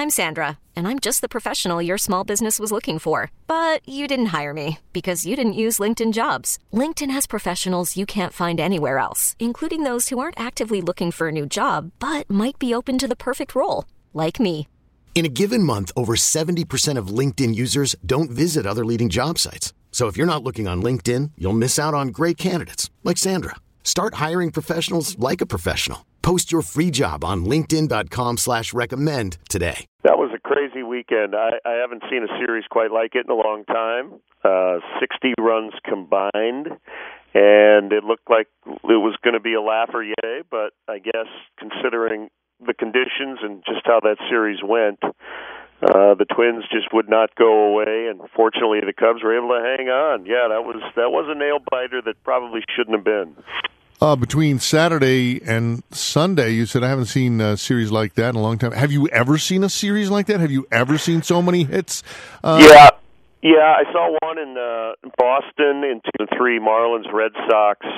I'm Sandra, and I'm just the professional your small business was looking for. But you didn't hire me because you didn't use LinkedIn Jobs. LinkedIn has professionals you can't find anywhere else, including those who aren't actively looking for a new job, but might be open to the perfect role, like me. In a given month, over 70% of LinkedIn users don't visit other leading job sites. So if you're not looking on LinkedIn, you'll miss out on great candidates like Sandra. Start hiring professionals like a professional. Post your free job on linkedin.com/recommend today. That was a crazy weekend. I haven't seen a series quite like it in a long time. 60 runs combined, and it looked like it was going to be a laugher yay, but I guess considering the conditions and just how that series went, the Twins just would not go away, and fortunately the Cubs were able to hang on. Yeah, that was a nail-biter that probably shouldn't have been. Between Saturday and Sunday, you said, I haven't seen a series like that in a long time. Have you ever seen a series like that? Have you ever seen so many hits? Yeah, I saw one in Boston in 2-3, Marlins, Red Sox.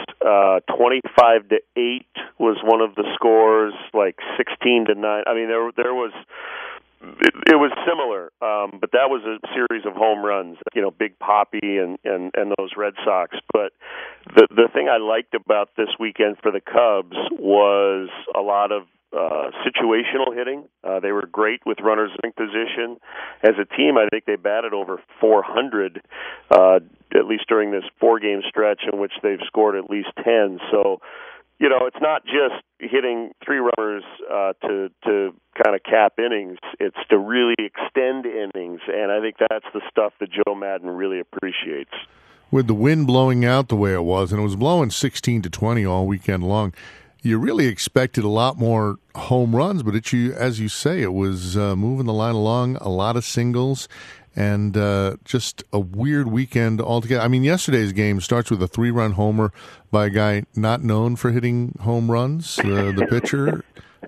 25-8 was one of the scores, like 16-9. I mean, there was... It was similar, but that was a series of home runs, Big Papi and those Red Sox. But the thing I liked about this weekend for the Cubs was a lot of situational hitting. They were great with runners in position. As a team, I think they batted over 400, at least during this 4-game stretch in which they've scored at least 10. So, it's not just hitting 3 runners to kind of cap innings. It's to really extend innings, and I think that's the stuff that Joe Maddon really appreciates. With the wind blowing out the way it was, and it was blowing 16-20 all weekend long, you really expected a lot more home runs, but as you say, it was moving the line along, a lot of singles, and just a weird weekend altogether. I mean, yesterday's game starts with a 3-run homer by a guy not known for hitting home runs, the pitcher.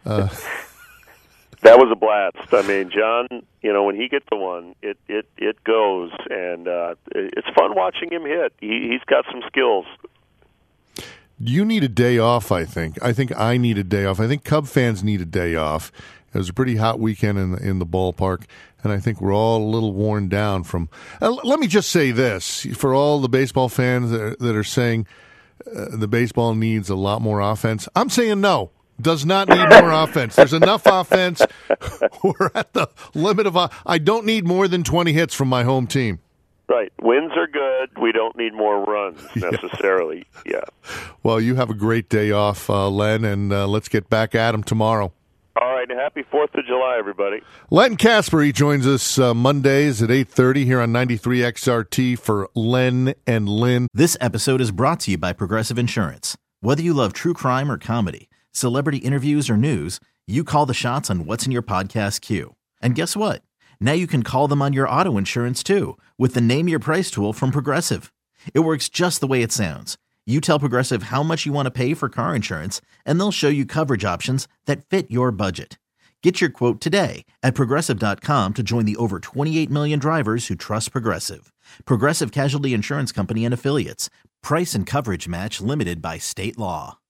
That was a blast. I mean, John, when he gets the one, it goes, and it's fun watching him hit. He's got some skills. You need a day off, I think. I think I need a day off. I think Cub fans need a day off. It was a pretty hot weekend in the ballpark, and I think we're all a little worn down from let me just say this, for all the baseball fans that are saying the baseball needs a lot more offense, I'm saying no. Does not need more offense. There's enough offense. We're at the limit of I don't need more than 20 hits from my home team. Right. Wins are good. We don't need more runs necessarily. Yeah. Well, you have a great day off, Len, and let's get back at him tomorrow. All right. Happy 4th of July, everybody. Len Kasper, he joins us Mondays at 8:30 here on 93 XRT for Len and Lynn. This episode is brought to you by Progressive Insurance. Whether you love true crime or comedy, celebrity interviews or news, you call the shots on what's in your podcast queue. And guess what? Now you can call them on your auto insurance too with the Name Your Price tool from Progressive. It works just the way it sounds. You tell Progressive how much you want to pay for car insurance, and they'll show you coverage options that fit your budget. Get your quote today at Progressive.com to join the over 28 million drivers who trust Progressive. Progressive Casualty Insurance Company and Affiliates. Price and coverage match limited by state law.